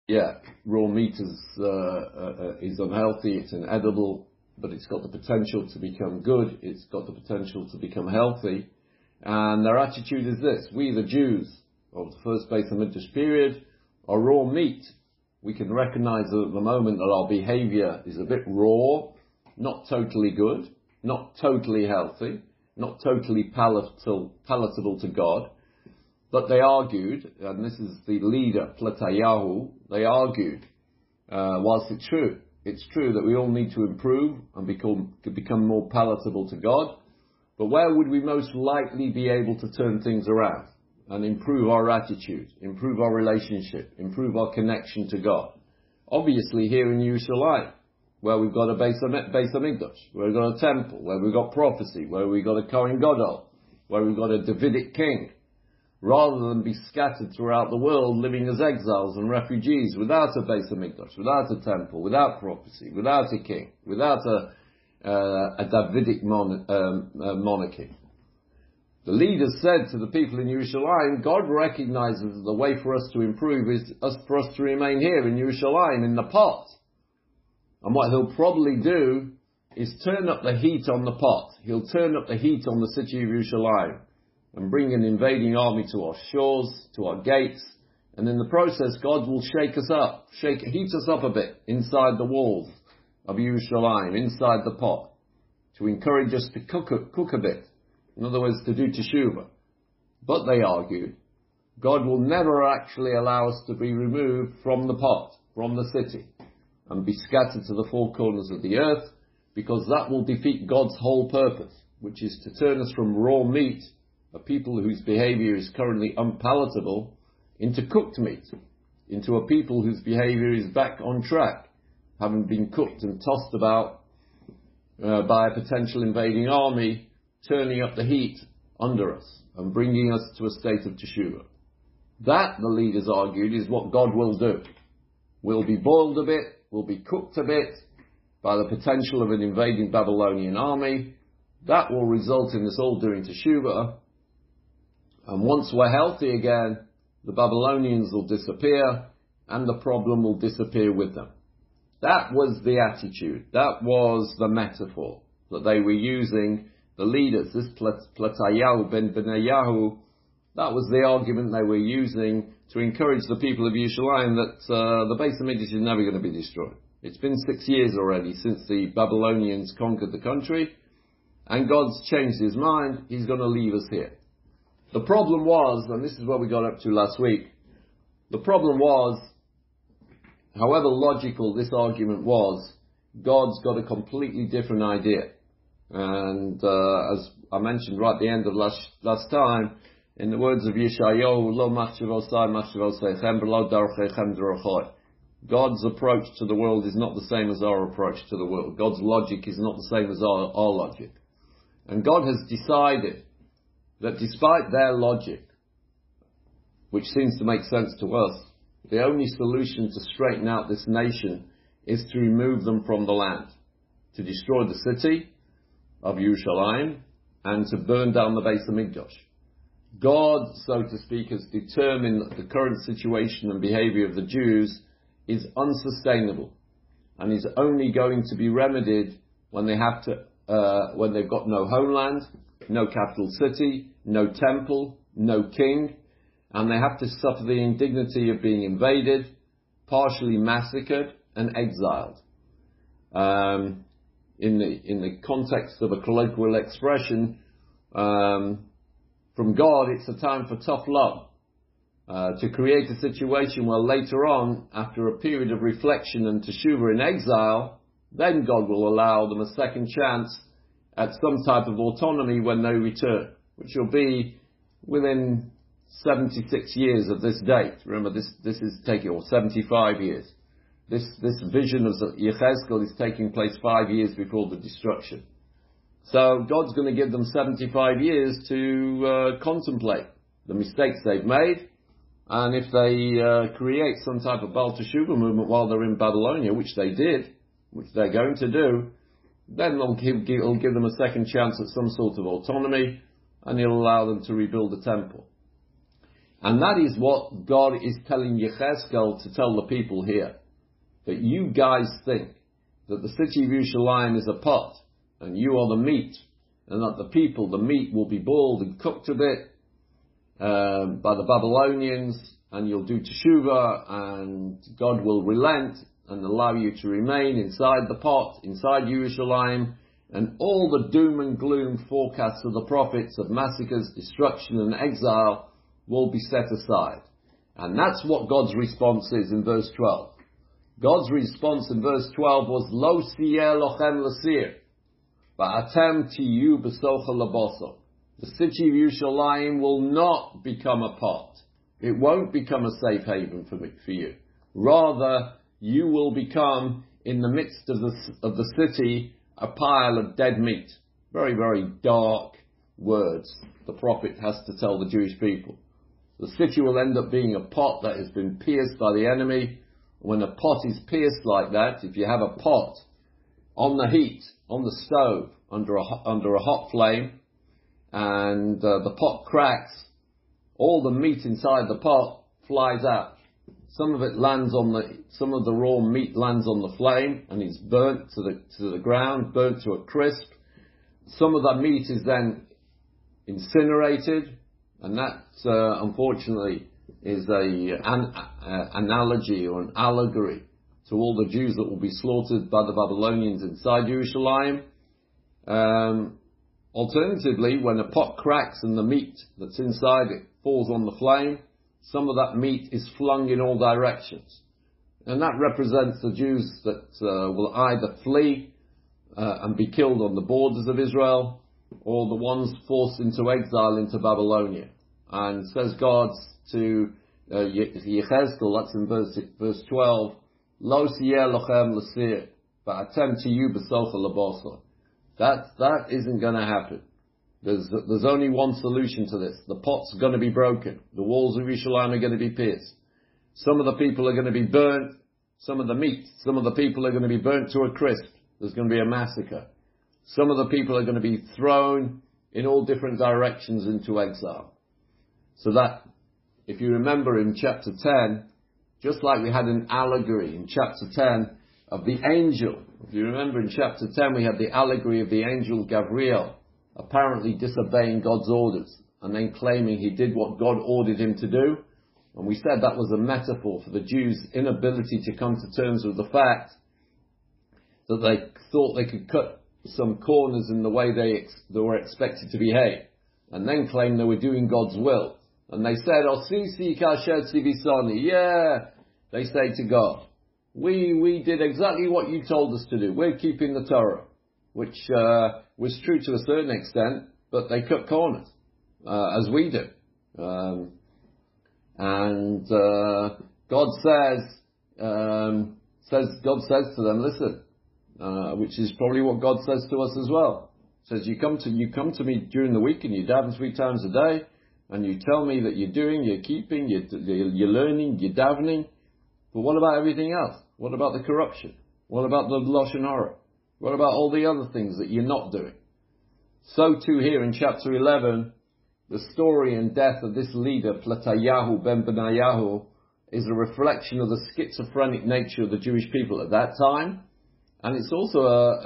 yeah, raw meat is unhealthy, it's inedible, but it's got the potential to become good, it's got the potential to become healthy. And their attitude is this: we, the Jews of the first Beis HaMikdash period, are raw meat. We can recognize at the moment that our behavior is a bit raw, not totally good, not totally healthy, not totally palatable to God. But they argued, and this is the leader, Platayahu, they argued, whilst it's true that we all need to improve and become more palatable to God, but where would we most likely be able to turn things around and improve our attitude, improve our relationship, improve our connection to God? Obviously here in Yerushalayim, where we've got a Beis HaMikdash, where we've got a temple, where we've got prophecy, where we've got a Kohen Gadol, where we've got a Davidic king, rather than be scattered throughout the world living as exiles and refugees without a Beis HaMikdash, without a temple, without prophecy, without a king, without a Davidic monarchy. The leaders said to the people in Yerushalayim, God recognizes that the way for us to improve is for us to remain here in Yerushalayim, in the pot. And what he'll probably do is turn up the heat on the pot. He'll turn up the heat on the city of Yerushalayim and bring an invading army to our shores, to our gates. And in the process, God will shake us up, heat us up a bit inside the walls of Yerushalayim, inside the pot, to encourage us to cook a bit. In other words, to do teshuvah. But they argued, God will never actually allow us to be removed from the pot, from the city, and be scattered to the four corners of the earth, because that will defeat God's whole purpose, which is to turn us from raw meat, a people whose behavior is currently unpalatable, into cooked meat, into a people whose behavior is back on track, having been cooked and tossed about by a potential invading army, turning up the heat under us and bringing us to a state of teshuvah. That, the leaders argued, is what God will do. We'll be boiled a bit, we'll be cooked a bit by the potential of an invading Babylonian army. That will result in us all doing teshuvah. And once we're healthy again, the Babylonians will disappear and the problem will disappear with them. That was the attitude. That was the metaphor that they were using. The leaders, this Platayahu ben Benayahu, that was the argument they were using to encourage the people of Yerushalayim that the Beis HaMikdash is never going to be destroyed. It's been 6 years already since the Babylonians conquered the country, and God's changed his mind. He's going to leave us here. The problem was, and this is what we got up to last week, the problem was, however logical this argument was, God's got a completely different idea. And as I mentioned right at the end of last time, in the words of Yeshayahu, Lo machshavosai machshavosechem v'lo darchechem darachoi. God's approach to the world is not the same as our approach to the world. God's logic is not the same as our logic. And God has decided that despite their logic, which seems to make sense to us, the only solution to straighten out this nation is to remove them from the land, to destroy the city of Yerushalayim, and to burn down the Beis HaMikdash. God, so to speak, has determined that the current situation and behavior of the Jews is unsustainable, and is only going to be remedied when they have to, when they've got no homeland, no capital city, no temple, no king, and they have to suffer the indignity of being invaded, partially massacred, and exiled. In the context of a colloquial expression, from God, it's a time for tough love, to create a situation where later on, after a period of reflection and teshuvah in exile, then God will allow them a second chance at some type of autonomy when they return, which will be within 76 years of this date. Remember, this is taking, or 75 years. This vision of Yechezkel is taking place 5 years before the destruction. So God's going to give them 75 years to contemplate the mistakes they've made, and if they create some type of Baal Teshuvah movement while they're in Babylonia, which they did, which they're going to do, then he'll give them a second chance at some sort of autonomy, and he'll allow them to rebuild the temple. And that is what God is telling Yechezkel to tell the people here. That you guys think that the city of Yerushalayim is a pot, and you are the meat, and that the people, the meat, will be boiled and cooked a bit by the Babylonians, and you'll do teshuvah, and God will relent and allow you to remain inside the pot, inside Yerushalayim, and all the doom and gloom forecasts of the prophets of massacres, destruction and exile will be set aside. And that's what God's response is in verse 12. God's response in verse 12 was, Lo siyeh lochem l'sir, ba'atem tiyu b'socha laboso. The city of Yerushalayim will not become a pot. It won't become a safe haven for you. Rather, you will become, in the midst of the city, a pile of dead meat. Very, very dark words the prophet has to tell the Jewish people. The city will end up being a pot that has been pierced by the enemy. When a pot is pierced like that, if you have a pot on the heat, on the stove, under a hot flame, and the pot cracks, all the meat inside the pot flies out. Some of the raw meat lands on the flame and is burnt to the ground, burnt to a crisp. Some of that meat is then incinerated, and that unfortunately is an analogy or an allegory to all the Jews that will be slaughtered by the Babylonians inside Yerushalayim. Alternatively, when a pot cracks and the meat that's inside it falls on the flame, some of that meat is flung in all directions. And that represents the Jews that will either flee and be killed on the borders of Israel, or the ones forced into exile into Babylonia. And says God to Yechezkel, that's in verse 12, Lo siyeh lochem l'sir, ba'atem tiyu b'socha labosa. That isn't going to happen. There's only one solution to this. The pot's going to be broken. The walls of Yerushalayim are going to be pierced. Some of the people are going to be burnt. Some of the people are going to be burnt to a crisp. There's going to be a massacre. Some of the people are going to be thrown in all different directions into exile. So that, if you remember in chapter 10, just like we had an allegory in chapter 10 of the angel. If you remember in chapter 10 we had the allegory of the angel Gabriel apparently disobeying God's orders and then claiming he did what God ordered him to do. And we said that was a metaphor for the Jews' inability to come to terms with the fact that they thought they could cut some corners in the way they were expected to behave, and then claim they were doing God's will. And they said, Osisi kasher tzivisoni. Yeah, they say to God, we did exactly what you told us to do. We're keeping the Torah, which was true to a certain extent, but they cut corners, as we do. God says to them, listen, which is probably what God says to us as well. Says, you come to me during the week and you daven 3 times a day, and you tell me that you're doing, you're keeping, you're learning, you're davening. But what about everything else? What about the corruption? What about the Lashon Hara? What about all the other things that you're not doing? So too here in chapter 11, the story and death of this leader, Platayahu ben Benayahu, is a reflection of the schizophrenic nature of the Jewish people at that time. And it's also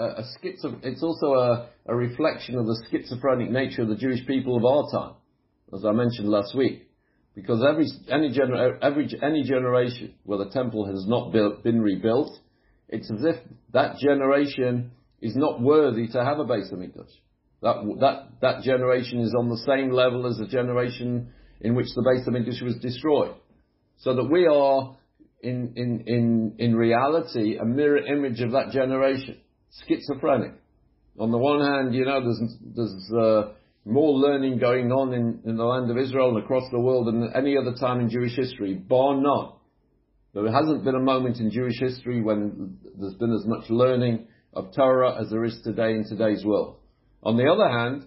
a reflection of the schizophrenic nature of the Jewish people of our time, as I mentioned last week. Because any generation where the temple has not been rebuilt, it's as if that generation is not worthy to have a Beis Hamikdash. That generation is on the same level as the generation in which the Beis Hamikdash was destroyed. So that we are in reality a mirror image of that generation, schizophrenic. On the one hand, there's more learning going on in the land of Israel and across the world than any other time in Jewish history, bar none. There hasn't been a moment in Jewish history when there's been as much learning of Torah as there is today in today's world. On the other hand,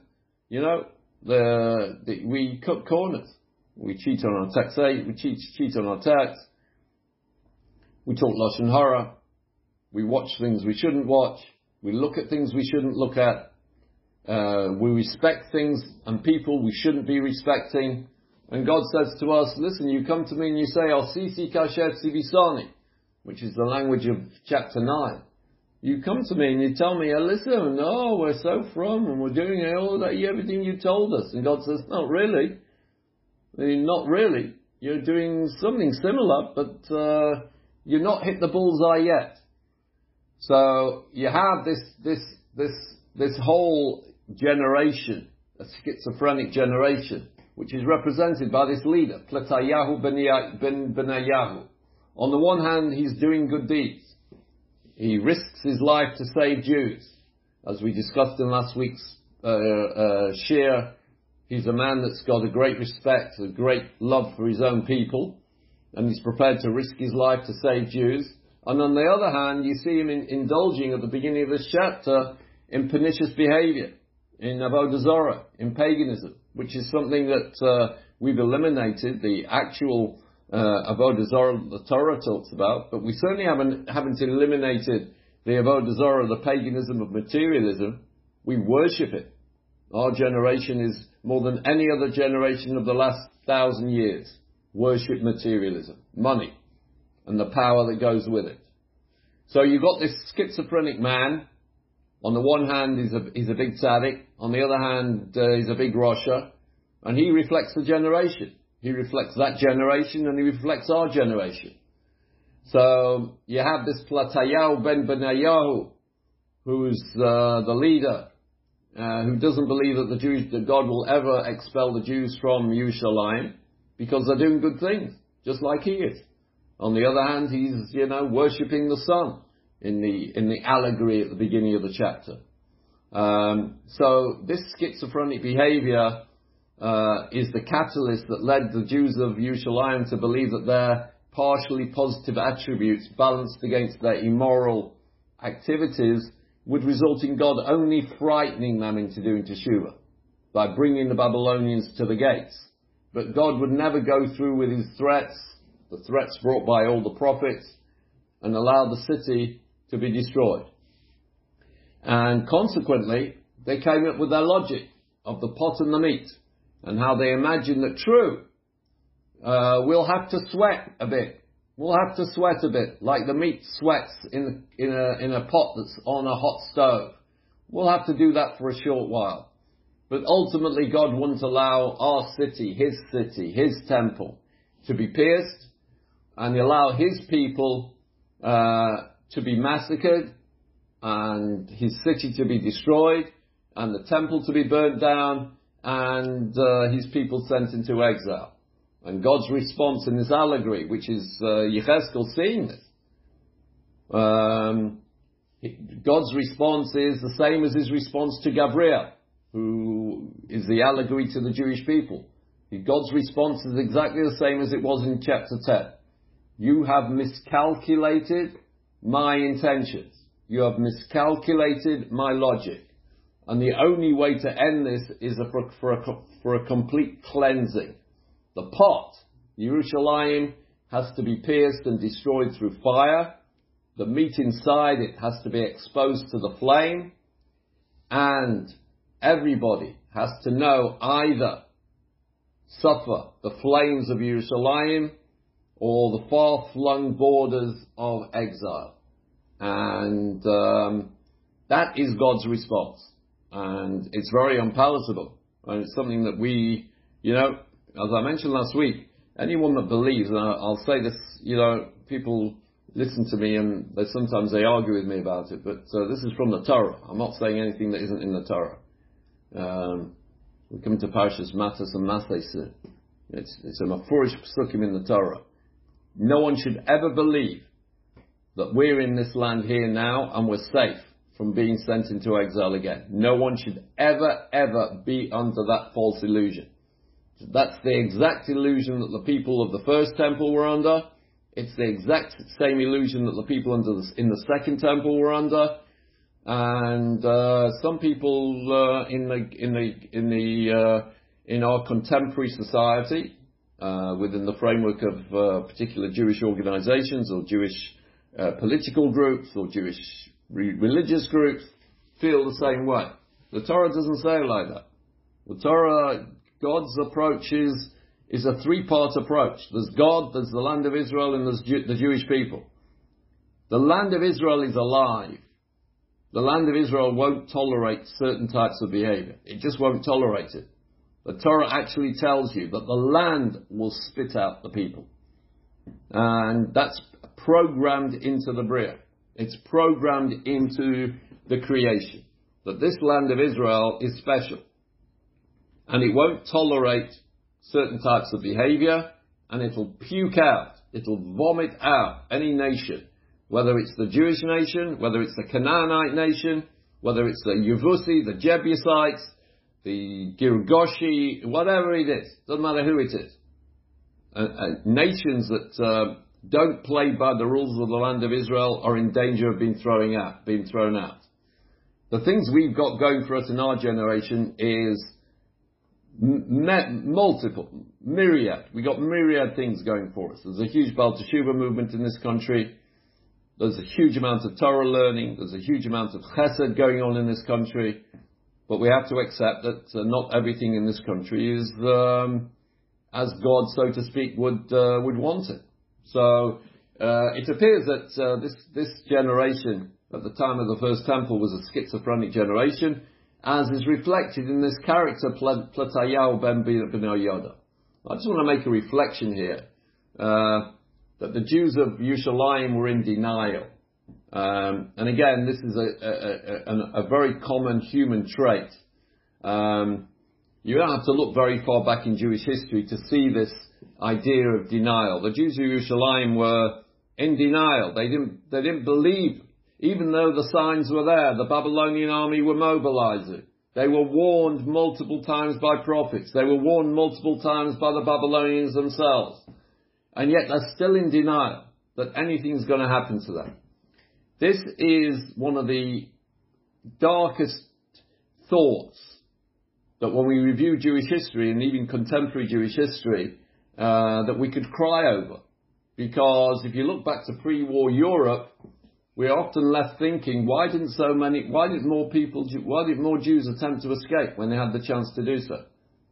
we cut corners. We cheat on our taxation, we cheat on our tax. We talk Lashon Hara. We watch things we shouldn't watch. We look at things we shouldn't look at. We respect things and people we shouldn't be respecting. And God says to us, listen, you come to me and you say, Al-Sisi Kasher Tzibisani, which is the language of chapter 9. You come to me and you tell me, listen, no, we're so from and we're doing all that, everything you told us. And God says, not really. I mean, not really. You're doing something similar, but you're not hit the bullseye yet. So you have this whole generation, a schizophrenic generation, which is represented by this leader, Platayahu ben Benayahu. On the one hand, he's doing good deeds. He risks his life to save Jews. As we discussed in last week's shir, he's a man that's got a great respect, a great love for his own people, and he's prepared to risk his life to save Jews. And on the other hand, you see him indulging at the beginning of this chapter in pernicious behavior, in Avodah Zarah, in paganism, which is something that we've eliminated, the actual Avodah Zarah the Torah talks about, but we certainly haven't eliminated the Avodah Zarah, the paganism of materialism. We worship it. Our generation is more than any other generation of the last 1,000 years. Worship materialism, money, and the power that goes with it. So you've got this schizophrenic man. On the one hand, he's a big tzaddik. On the other hand, he's a big Rasha. And he reflects the generation. He reflects that generation and he reflects our generation. So you have this Platayahu ben Benayahu, who's the leader, who doesn't believe that God will ever expel the Jews from Yerushalayim because they're doing good things, just like he is. On the other hand, he's, worshipping the sun in the allegory at the beginning of the chapter. So this schizophrenic behavior is the catalyst that led the Jews of Yerushalayim to believe that their partially positive attributes balanced against their immoral activities would result in God only frightening them into doing teshuvah by bringing the Babylonians to the gates. But God would never go through with his threats, the threats brought by all the prophets, and allow the city to be destroyed. And consequently, they came up with their logic of the pot and the meat, and how they imagined that we'll have to sweat a bit. We'll have to sweat a bit, like the meat sweats in a pot that's on a hot stove. We'll have to do that for a short while. But ultimately, God wouldn't allow our city, his temple, to be pierced, and allow his people to be massacred, and his city to be destroyed, and the temple to be burnt down, and his people sent into exile. And God's response in this allegory, which is Yechezkel seeing this, God's response is the same as his response to Gabriel, who is the allegory to the Jewish people. God's response is exactly the same as it was in chapter 10. You have miscalculated my intentions. You have miscalculated my logic. And the only way to end this is for a complete cleansing. The pot, Yerushalayim, has to be pierced and destroyed through fire. The meat inside it has to be exposed to the flame. And everybody has to know either suffer the flames of Yerushalayim or the far-flung borders of exile. And that is God's response. And it's very unpalatable. And it's something that we, as I mentioned last week, anyone that believes, and I'll say this, people listen to me and sometimes they argue with me about it, but this is from the Torah. I'm not saying anything that isn't in the Torah. We come to Parshas Matas and Maseh. It's a mafurish psukim in the Torah. No one should ever believe that we're in this land here now and we're safe from being sent into exile again. No one should ever be under that false illusion. That's the exact illusion that the people of the first temple were under. It's the exact same illusion that the people in the second temple were under. And some people in our contemporary society, within the framework of particular Jewish organizations or Jewish political groups or Jewish religious groups, feel the same way. The Torah doesn't say it like that. The Torah, God's approach is is a three-part approach. There's God, there's the land of Israel, and there's the Jewish people. The land of Israel is alive. The land of Israel won't tolerate certain types of behavior. It just won't tolerate it. The Torah actually tells you that the land will spit out the people. And that's programmed into the Bria. It's programmed into the creation. That this land of Israel is special. And it won't tolerate certain types of behavior, and it'll puke out, it'll vomit out any nation, whether it's the Jewish nation, whether it's the Canaanite nation, whether it's the Yevusi, the Jebusites, the Girgashi, whatever it is, doesn't matter who it is. Nations that don't play by the rules of the land of Israel are in danger of being thrown out. The things we've got going for us in our generation is myriad. We got myriad things going for us. There's a huge Baal Teshuva movement in this country. There's a huge amount of Torah learning. There's a huge amount of chesed going on in this country. But we have to accept that not everything in this country is as God, so to speak, would want it. So it appears that this generation at the time of the First Temple was a schizophrenic generation, as is reflected in this character, Platayahu ben Yoda. I just want to make a reflection here, that the Jews of Yerushalayim were in denial. And again, this is a very common human trait. You don't have to look very far back in Jewish history to see this idea of denial. The Jews of Yerushalayim were in denial. They didn't believe. Even though the signs were there, the Babylonian army were mobilizing. They were warned multiple times by prophets. They were warned multiple times by the Babylonians themselves. And yet they're still in denial that anything's going to happen to them. This is one of the darkest thoughts that when we review Jewish history, and even contemporary Jewish history, that we could cry over. Because if you look back to pre-war Europe, we're often left thinking, why did more Jews attempt to escape when they had the chance to do so?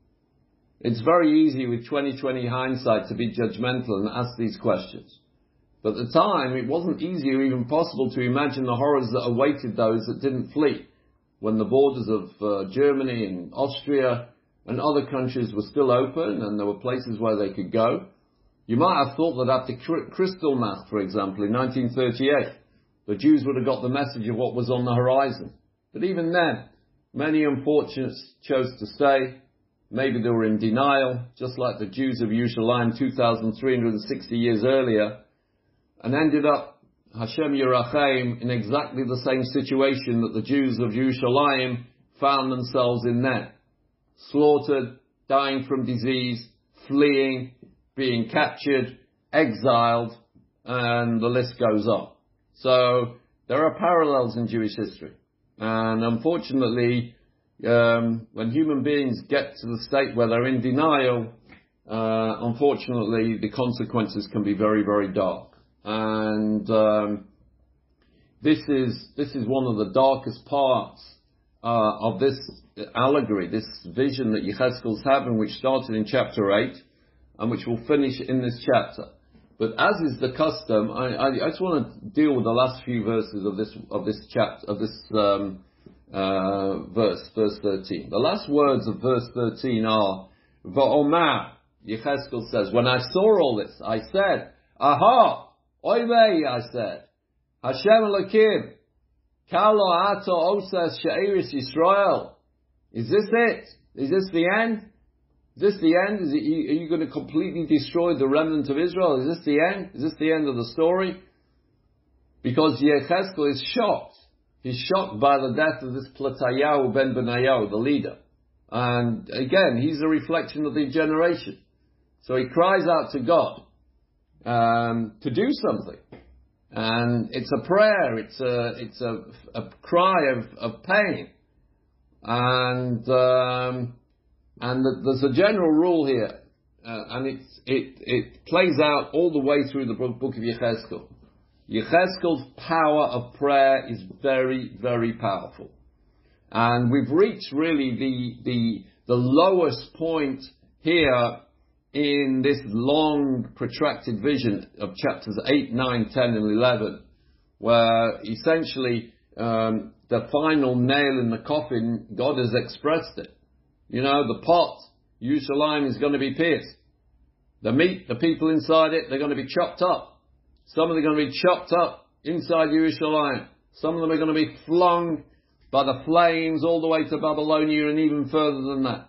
It's very easy with 20/20 hindsight to be judgmental and ask these questions. But at the time, it wasn't easy or even possible to imagine the horrors that awaited those that didn't flee, when the borders of Germany and Austria and other countries were still open and there were places where they could go. You might have thought that after Kristallnacht, for example, in 1938, the Jews would have got the message of what was on the horizon. But even then, many unfortunates chose to stay. Maybe they were in denial, just like the Jews of Yerushalayim 2,360 years earlier, and ended up, Hashem Yerachem, in exactly the same situation that the Jews of Yerushalayim found themselves in then. Slaughtered, dying from disease, fleeing, being captured, exiled, and the list goes on. So there are parallels in Jewish history. And unfortunately, when human beings get to the state where they're in denial, unfortunately the consequences can be very, very dark. And this is one of the darkest parts of this allegory, this vision that Yechezkel's having, which started in chapter 8 and which will finish in this chapter. But as is the custom, I just want to deal with the last few verses of this chapter, of this verse 13. The last words of verse 13 are, Va'omar, Yechezkel says, when I saw all this, I said, Aha, oy vey, I said, Hashem Elokim, Kalo ato oses she'eris Yisrael. Is this it? Is this the end? Is this the end? Are you going to completely destroy the remnant of Israel? Is this the end? Is this the end of the story? Because Yechezkel is shocked. He's shocked by the death of this Platayahu ben Benayahu, the leader. And again, he's a reflection of the generation. So he cries out to God to do something. And it's a prayer, it's a cry of pain. And there's a general rule here, and it plays out all the way through the book of Yechezkel. Yechezkel's power of prayer is very, very powerful. And we've reached really the lowest point here in this long, protracted vision of chapters 8, 9, 10, and 11, where essentially the final nail in the coffin, God has expressed it. You know, the pot, Yerushalayim, is going to be pierced. The meat, the people inside it, they're going to be chopped up. Some of them are going to be chopped up inside Yerushalayim. Some of them are going to be flung by the flames all the way to Babylonia and even further than that.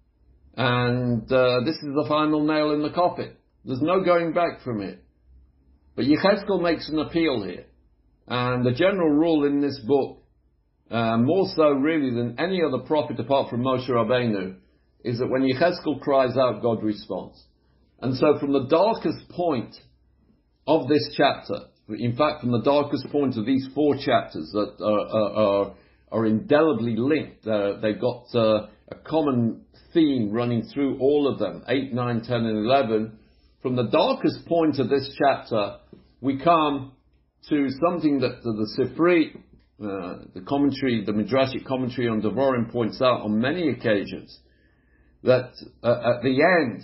And this is the final nail in the coffin. There's no going back from it. But Yechezkel makes an appeal here. And the general rule in this book, more so really than any other prophet apart from Moshe Rabbeinu, is that when Yechezkel cries out, God responds. And so from the darkest point of this chapter, in fact from the darkest point of these 4 chapters that are indelibly linked, they've got a common theme running through all of them, 8, 9, 10 and 11. From the darkest point of this chapter, we come to something that the Sifri, the commentary, the Midrashic commentary on Devarim points out on many occasions, that at the end,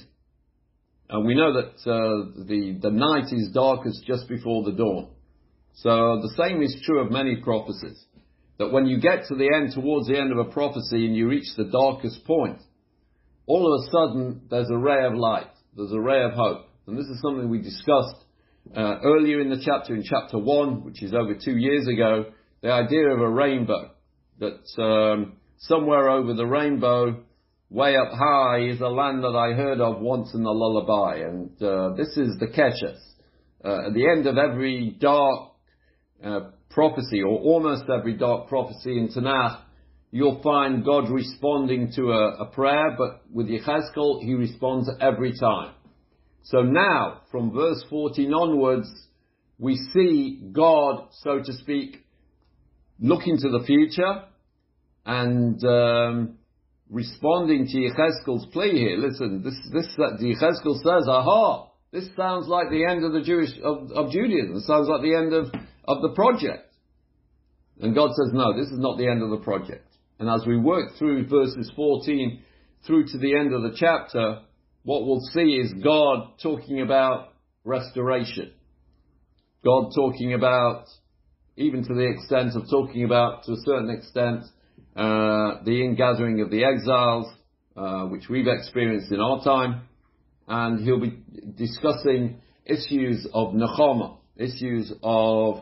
we know that the night is darkest just before the dawn. So the same is true of many prophecies, that when you get to the end, towards the end of a prophecy, and you reach the darkest point, all of a sudden there's a ray of light, there's a ray of hope. And this is something we discussed earlier in the chapter, in chapter 1, which is over 2 years ago, the idea of a rainbow, that somewhere over the rainbow, way up high, is a land that I heard of once in a lullaby. And this is the Keshes. At the end of every dark prophecy, or almost every dark prophecy in Tanakh, you'll find God responding to a prayer, but with Yechezkel, he responds every time. So now, from verse 14 onwards, we see God, so to speak, looking to the future and responding to Yechezkel's plea here. Listen, Yechezkel says, aha, this sounds like the end of the of Judaism. It sounds like the end of the project. And God says, no, this is not the end of the project. And as we work through verses 14 through to the end of the chapter, what we'll see is God talking about restoration. God talking about, even to the extent of talking about, to a certain extent, the ingathering of the exiles, which we've experienced in our time. And he'll be discussing issues of nechama, issues of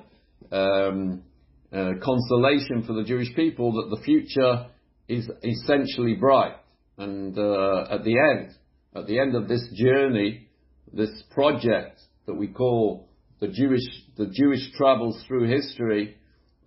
consolation for the Jewish people, that the future is essentially bright. And at the end of this journey, this project that we call the Jewish travels through history,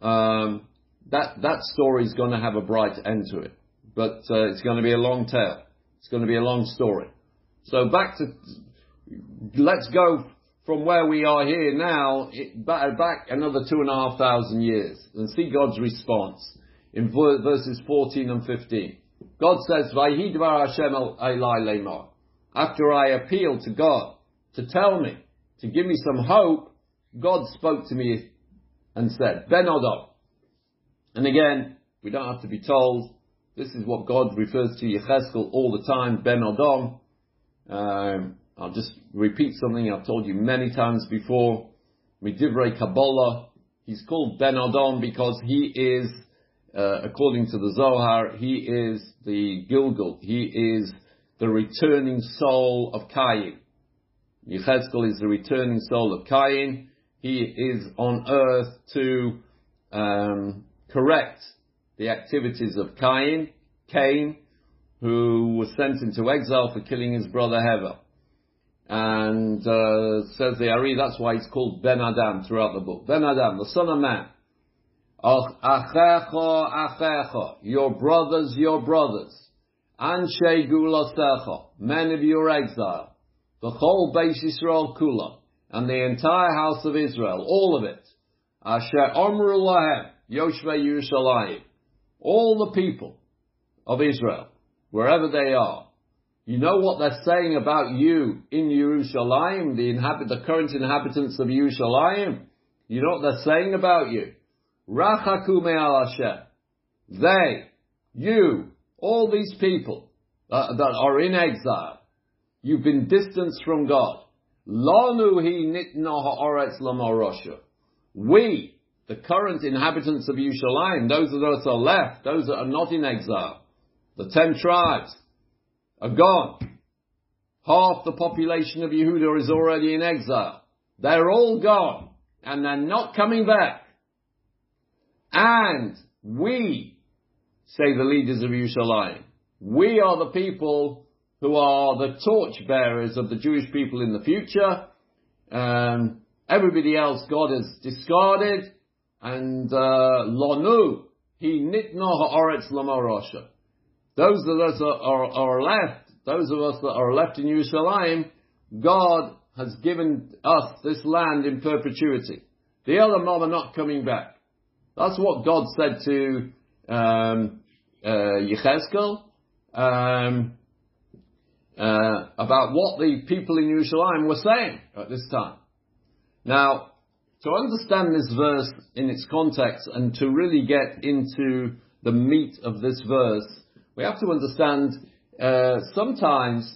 that story is going to have a bright end to it. But it's going to be a long tale. It's going to be a long story. So let's go from where we are here now, back another 2,500 years, and see God's response in verses 14 and 15. God says, Vayhi dvar Hashem elai lemar. After I appealed to God to tell me, to give me some hope, God spoke to me and said, Ben Adam. And again, we don't have to be told, this is what God refers to Yechezkel all the time, Ben Adam. I'll just repeat something I've told you many times before. Midivrei Kabbalah, he's called Ben Adam because he is, according to the Zohar, he is the Gilgal. He is the returning soul of Cain. Yechezkel is the returning soul of Cain. He is on earth to correct the activities of Cain, who was sent into exile for killing his brother Hevel. And says the Ari, that's why he's called Ben Adam throughout the book. Ben Adam, the son of man. Achecha, achecha, your brothers. Anshe gulasecha, men of your exile. The whole Beis Yisrael kula, and the entire house of Israel, all of it. Asher omru lahem, Yoshvei Yerushalayim. All the people of Israel, wherever they are. You know what they're saying about you in Yerushalayim, the current inhabitants of Yerushalayim? You know what they're saying about you? Rachaku me'al Hashem. They, you, all these people that are in exile, You've been distanced from God. Lanu hi nitna ha'aretz lamorosha. We, the current inhabitants of Yerushalayim, those that are left, those that are not in exile, the 10 tribes, are gone. Half the population of Yehuda is already in exile. They're all gone, and they're not coming back. And we, say the leaders of Yerushalayim, we are the people who are the torchbearers of the Jewish people in the future. Everybody else God has discarded. And Lonu, he nitna ha'aretz lamorosha. Those of us are left, those of us that are left in Yerushalayim, God has given us this land in perpetuity. The other mob are not coming back. That's what God said to Yechezkel about what the people in Yerushalayim were saying at this time. Now, to understand this verse in its context and to really get into the meat of this verse, we have to understand sometimes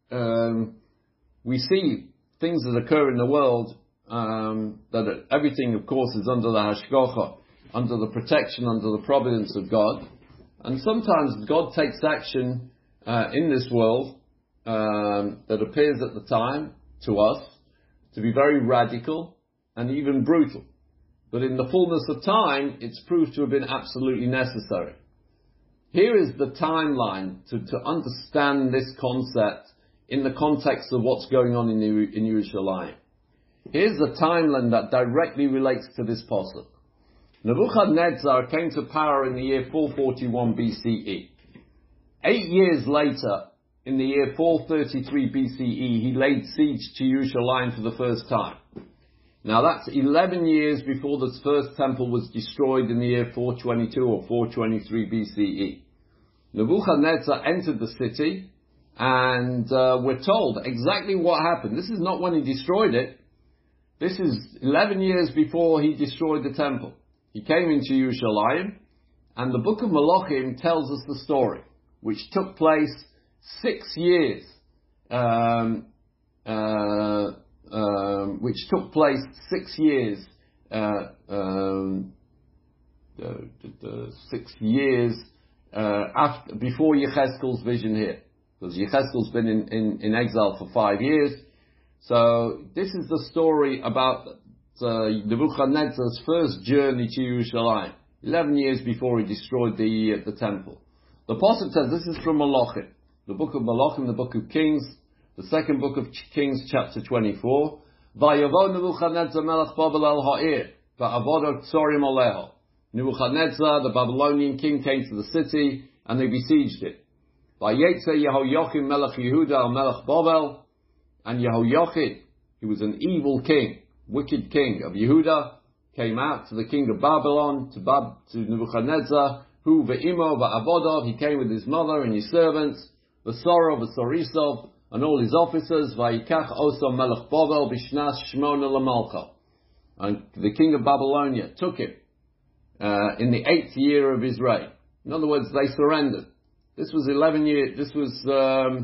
we see things that occur in the world that everything, of course, is under the hashgacha, under the protection, under the providence of God. And sometimes God takes action in this world that appears at the time to us to be very radical and even brutal. But in the fullness of time, it's proved to have been absolutely necessary. Here is the timeline to understand this concept in the context of what's going on in Yerushalayim. Here's the timeline that directly relates to this pasuk. Nebuchadnezzar came to power in the year 441 BCE. 8 years later, in the year 433 BCE, he laid siege to Yerushalayim for the first time. Now that's 11 years before the first temple was destroyed in the year 422 or 423 BCE. Nebuchadnezzar entered the city, and we're told exactly what happened. This is not when he destroyed it. This is 11 years before he destroyed the temple. He came into Yerushalayim, and the book of Malachim tells us the story, which took place 6 years, after, before Yechezkel's vision here, because Yechezkel's been in exile for 5 years. So this is the story about Nebuchadnezzar's first journey to Yerushalayim, 11 years before he destroyed the temple. The pasuk says, this is from Malachim, the book of Malachim, the book of Kings, the second book of Kings, chapter 24. Vayavo Nebuchadnezzar melech Babel el ha'ir, va'avodo tzorim oleho. Nebuchadnezzar, the Babylonian king, came to the city, and they besieged it. Vayetze Yehoiakim melech Yehuda el melech Babel, and Yehoiakim, he was an evil king, wicked king of Yehuda, came out to the king of Babylon, to Nebuchadnezzar, who ve'imo va'avodov, he came with his mother and his servants, v'sorov v'sorisov, and all his officers, va'ikach oso melech Babel b'shnas shmona lamalcha. And the king of Babylonia took him in the 8th year of his reign. In other words, they surrendered. This was 11 years, this was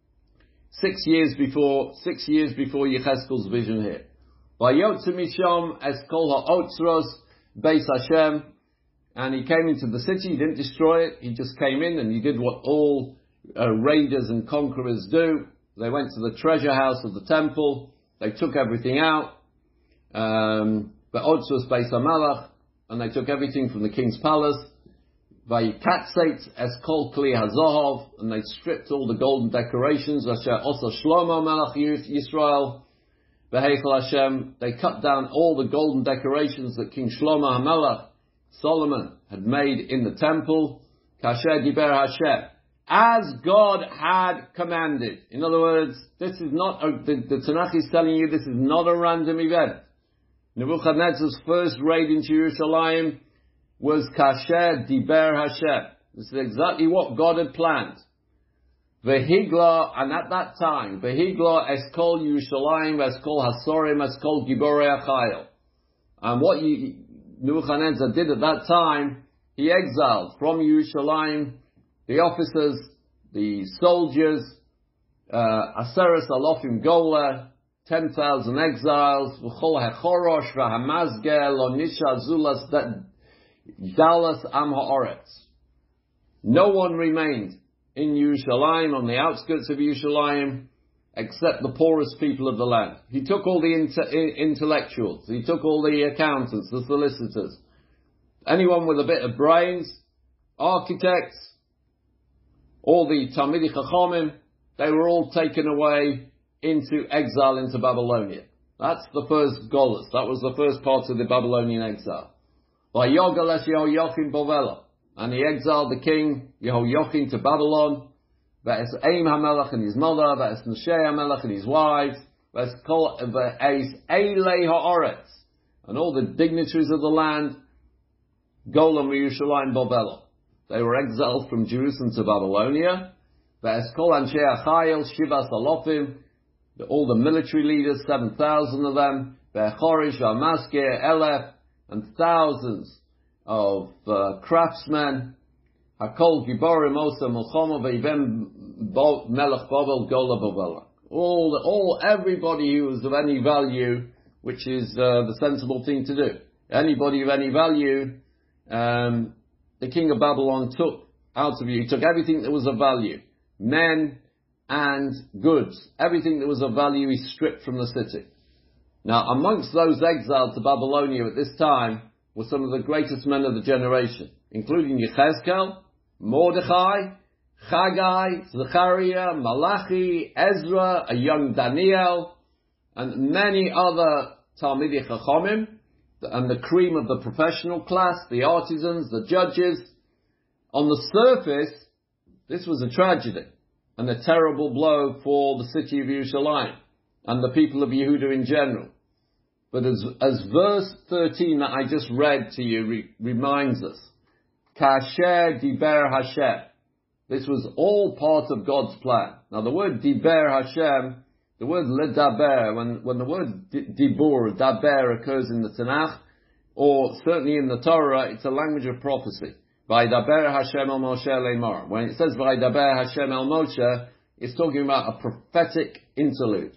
6 years before Yechezkel's vision here. Vayotze misham es kol ha'otzros beis Hashem, and he came into the city. He didn't destroy it. He just came in and he did what all raiders and conquerors do. They went to the treasure house of the temple. They took everything out. Va'otzros beis hamalach, and they took everything from the king's palace. Vayikatzet es kol kli hazohov, and they stripped all the golden decorations. Asher osa Shlomo melech Yisrael v'heichel Hashem. They cut down all the golden decorations that King Shlomo HaMelech, Solomon, had made in the temple. Kasher diber Hashem, as God had commanded. In other words, this is not the Tanakh is telling you this is not a random event. Nebuchadnezzar's first raid into Yerushalayim was Kasher Diber Hashem. This is exactly what God had planned. Vehigla, and at that time, Vehigla Eskol Yerushalayim, Eskol Hasorim, Eskol Giborei Achayil. And what Nebuchadnezzar did at that time, he exiled from Yerushalayim the officers, the soldiers, Aseres alofim gola, 10,000 exiles, v'chol hechorosh v'hamazgeh lo nisha zulas dalas am ha'oretz. No one remained in Yerushalayim, on the outskirts of Yerushalayim, except the poorest people of the land. He took all the intellectuals, he took all the accountants, the solicitors, anyone with a bit of brains, architects, all the Talmidei Chachamim, they were all taken away into exile into Babylonia. That's the first Golus. That was the first part of the Babylonian exile. Vayogal es Yehoiachin Bovela, and he exiled the king Yehoiachin to Babylon. Ve'es Eim HaMelech and his mother, ve'es Nashei HaMelech and his wives, ve'es Eilei Ha'aretz, and all the dignitaries of the land, Golam Yerushalayim Bovela. They were exiled from Jerusalem to Babylonia. Ve'es Kol Anshei HaChayil Shivas Alofim, all the military leaders, 7,000 of them, Ve'chorish HaMaskeh Elef, and thousands of craftsmen. Hakol Giborim Osa Melchama Ve'ivem Melech Bavel Gola Bovela. Everybody who was of any value, which is the sensible thing to do. Anybody of any value, the king of Babylon took out of you. He took everything that was of value. Men and goods. Everything that was of value he stripped from the city. Now, amongst those exiled to Babylonia at this time were some of the greatest men of the generation, including Yechezkel, Mordechai, Chagai, Zechariah, Malachi, Ezra, a young Daniel, and many other Talmidei Chachamim, and the cream of the professional class, the artisans, the judges. On the surface, this was a tragedy and a terrible blow for the city of Yerushalayim and the people of Yehuda in general. But as verse 13 that I just read to you reminds us, Kasher Diber Hashem. This was all part of God's plan. Now the word Diber Hashem, the word Ledaber, when the word Dibur, Daber occurs in the Tanakh, or certainly in the Torah, it's a language of prophecy. Vaydaber Hashem el Moshe leimar. When it says Vaydaber Hashem el Moshe, it's talking about a prophetic interlude.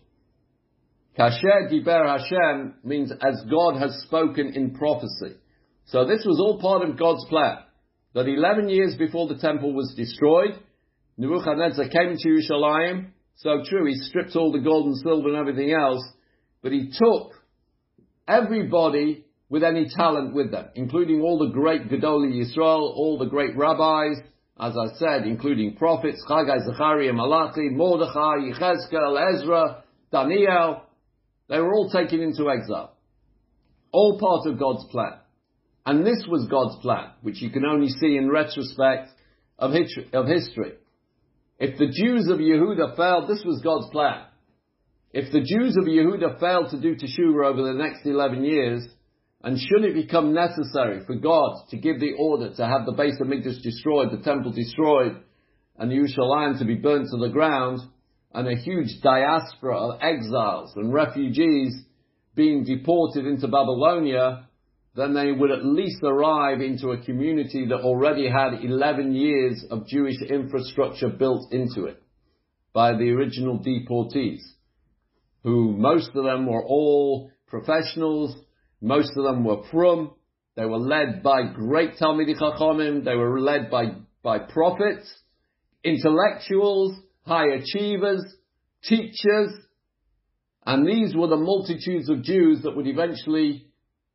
Kasher Diber Hashem means as God has spoken in prophecy. So this was all part of God's plan. That 11 years before the temple was destroyed, Nebuchadnezzar came into Yerushalayim. So true, he stripped all the gold and silver and everything else, but he took everybody with any talent with them, including all the great Gedolei Yisrael, all the great rabbis, as I said, including prophets, Chagai, Zechariah, Malachi, Mordechai, Yechezkel, Ezra, Daniel. They were all taken into exile. All part of God's plan. And this was God's plan, which you can only see in retrospect of history. If the Jews of Yehuda failed, this was God's plan. If the Jews of Yehuda failed to do Teshuvah over the next 11 years, and should it become necessary for God to give the order to have the Beis HaMikdash destroyed, the temple destroyed, and Yerushalayim to be burnt to the ground, and a huge diaspora of exiles and refugees being deported into Babylonia, then they would at least arrive into a community that already had 11 years of Jewish infrastructure built into it by the original deportees, who most of them were all professionals, most of them were frum, they were led by great Talmidei Chachamim, they were led by prophets, intellectuals, high achievers, teachers, and these were the multitudes of Jews that would eventually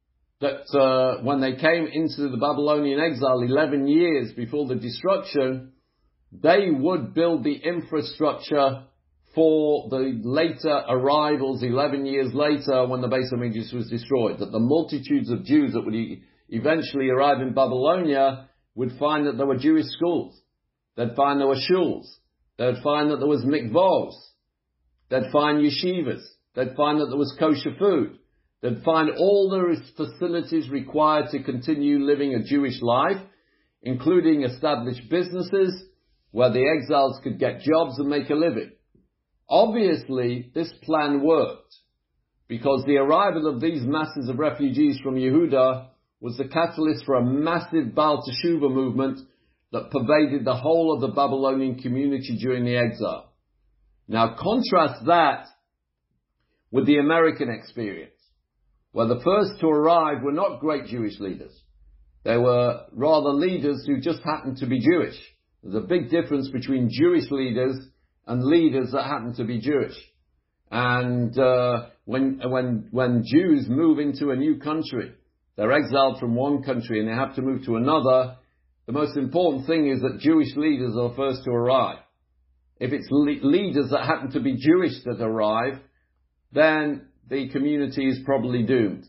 when they came into the Babylonian exile 11 years before the destruction, they would build the infrastructure for the later arrivals 11 years later when the Beis HaMikdash was destroyed. That the multitudes of Jews that would eventually arrive in Babylonia would find that there were Jewish schools. They'd find there were shuls. They'd find that there was mikvahs. They'd find yeshivas. They'd find that there was kosher food. They'd find all the facilities required to continue living a Jewish life, including established businesses where the exiles could get jobs and make a living. Obviously, this plan worked because the arrival of these masses of refugees from Yehuda was the catalyst for a massive Baal Teshuvah movement that pervaded the whole of the Babylonian community during the exile. Now contrast that with the American experience, where the first to arrive were not great Jewish leaders. They were rather leaders who just happened to be Jewish. There's a big difference between Jewish leaders and leaders that happen to be Jewish. And when Jews move into a new country, they're exiled from one country and they have to move to another, the most important thing is that Jewish leaders are first to arrive. If it's leaders that happen to be Jewish that arrive, then the community is probably doomed.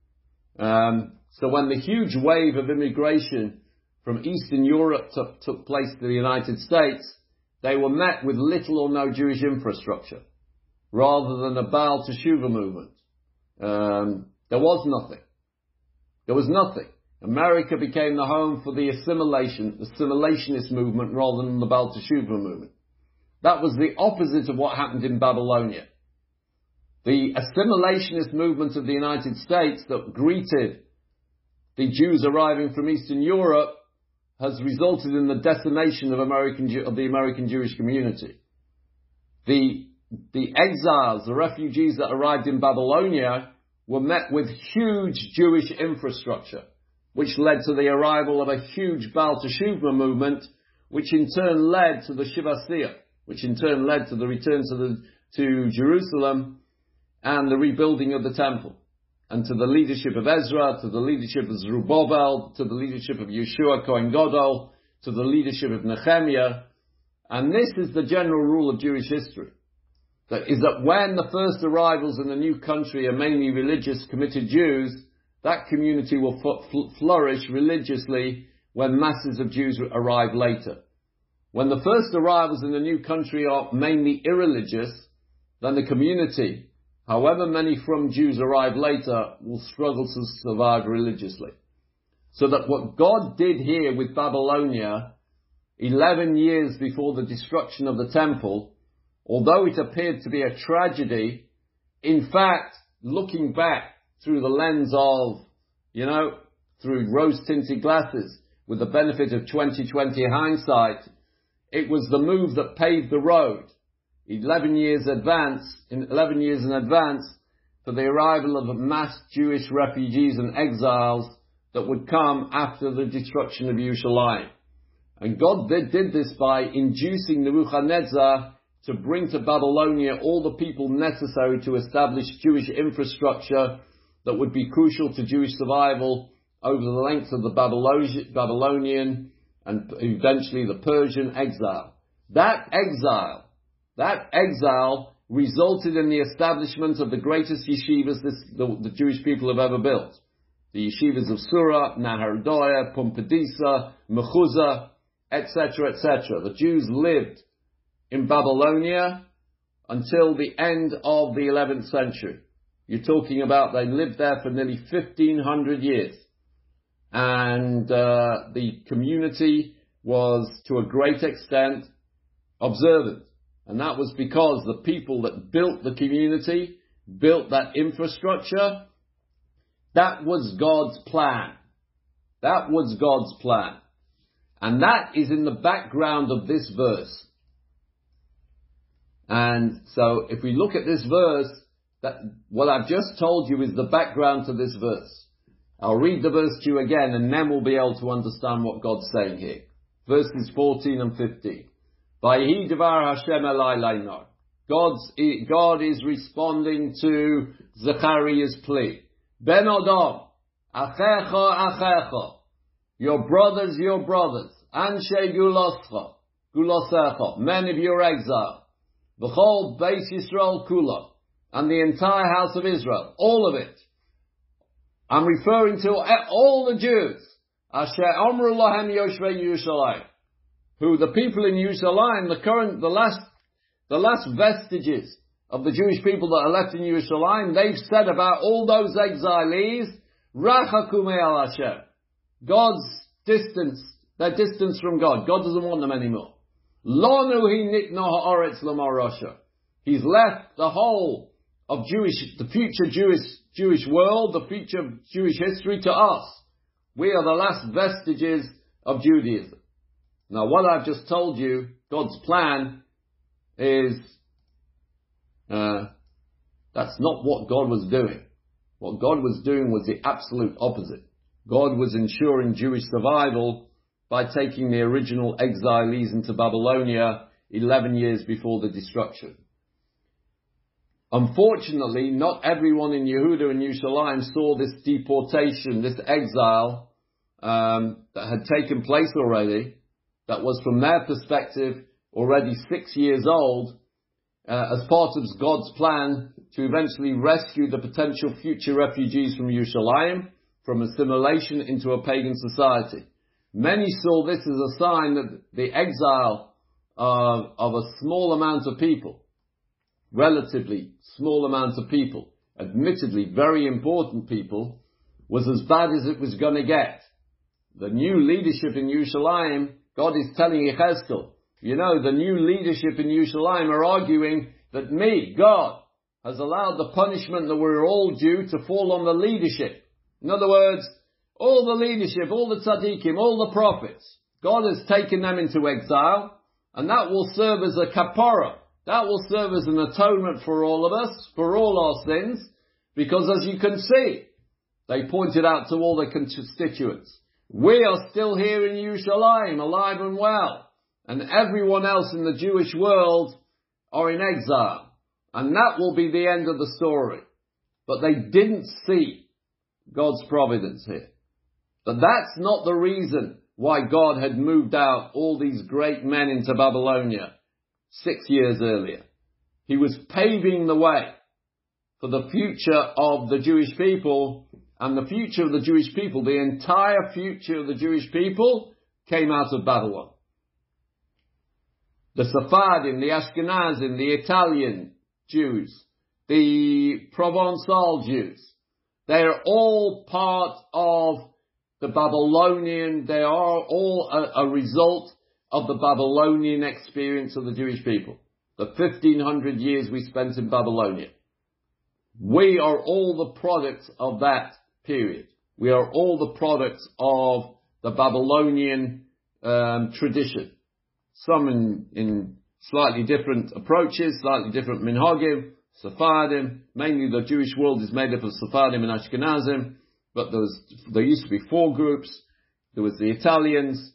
So when the huge wave of immigration from Eastern Europe took place to the United States, they were met with little or no Jewish infrastructure, rather than a Baal Teshuvah movement. There was nothing. There was nothing. America became the home for the assimilationist movement rather than the Baal Teshuvah movement. That was the opposite of what happened in Babylonia. The assimilationist movement of the United States that greeted the Jews arriving from Eastern Europe has resulted in the decimation of the American Jewish community. The exiles, the refugees that arrived in Babylonia were met with huge Jewish infrastructure, which led to the arrival of a huge Baal Teshuvah movement, which in turn led to the Shiva Siyah, which in turn led to the return to Jerusalem and the rebuilding of the temple, and to the leadership of Ezra, to the leadership of Zerubbabel, to the leadership of Yeshua Kohen Gadol, to the leadership of Nehemiah. And this is the general rule of Jewish history. That when the first arrivals in a new country are mainly religious, committed Jews, that community will flourish religiously when masses of Jews arrive later. When the first arrivals in a new country are mainly irreligious, then the community, however many from Jews arrive later, will struggle to survive religiously. So that what God did here with Babylonia, 11 years before the destruction of the temple, although it appeared to be a tragedy, in fact, looking back through the lens of, through rose-tinted glasses, with the benefit of 20/20 hindsight, it was the move that paved the road 11 years in advance for the arrival of mass Jewish refugees and exiles that would come after the destruction of Yerushalayim. And God did this by inducing Nebuchadnezzar to bring to Babylonia all the people necessary to establish Jewish infrastructure that would be crucial to Jewish survival over the length of the Babylonian and eventually the Persian exile. That exile resulted in the establishment of the greatest yeshivas the Jewish people have ever built. The yeshivas of Surah, Nahar Doya, Pumbedisa, Mechuzah, etc., etc. The Jews lived in Babylonia until the end of the 11th century. You're talking about they lived there for nearly 1,500 years. And the community was, to a great extent, observant. And that was because the people that built the community, built that infrastructure, that was God's plan. That was God's plan. And that is in the background of this verse. And so if we look at this verse, what I've just told you is the background to this verse. I'll read the verse to you again and then we'll be able to understand what God's saying here. Verses 14 and 15. Vayehi devar Hashem elai leinar. God is responding to Zechariah's plea. Ben Adam, achecha, your brothers, anshe gulosecha, men of your exile, v'chol Beis Yisrael kula, and the entire house of Israel, all of it. I'm referring to all the Jews, asher amru lahem yoshvei Yerushalayim, who the people in Yerushalayim, the last vestiges of the Jewish people that are left in Yerushalayim, they've said about all those exilees, Rachakumei al Hashem. They're distanced from God. God doesn't want them anymore. Lo nuhi nitno ha'aretz l'marasha. He's left the whole of the future Jewish world, the future Jewish history to us. We are the last vestiges of Judaism. Now what I've just told you, God's plan is That's not what God was doing. What God was doing was the absolute opposite. God was ensuring Jewish survival by taking the original exilees into Babylonia 11 years before the destruction. Unfortunately, not everyone in Yehuda and Yerushalayim saw this deportation, this exile that had taken place already, that was from their perspective already 6 years old, as part of God's plan to eventually rescue the potential future refugees from Yerushalayim from assimilation into a pagan society. Many saw this as a sign that the exile of a small amount of people, relatively small amount of people, admittedly very important people, was as bad as it was going to get. The new leadership in Yerushalayim, God is telling Yechezkel, the new leadership in Yerushalayim are arguing that God, has allowed the punishment that we're all due to fall on the leadership. In other words, all the leadership, all the tzaddikim, all the prophets, God has taken them into exile, and that will serve as a kapara. That will serve as an atonement for all of us, for all our sins, because as you can see, they pointed out to all the constituents, we are still here in Yerushalayim, alive and well, and everyone else in the Jewish world are in exile, and that will be the end of the story. But they didn't see God's providence here. But that's not the reason why God had moved out all these great men into Babylonia 6 years earlier. He was paving the way for the future of the Jewish people, and the future of the Jewish people, the entire future of the Jewish people, came out of Babylon. The Sephardim, the Ashkenazim, the Italian Jews, the Provençal Jews, they are all part of the Babylonian, they are all a result of the Babylonian experience of the Jewish people. The 1500 years we spent in Babylonia. We are all the products of that period. We are all the products of the Babylonian tradition. Some in slightly different approaches, slightly different minhagim, Sephardim. Mainly the Jewish world is made up of Sephardim and Ashkenazim, but there used to be 4 groups. There was the Italian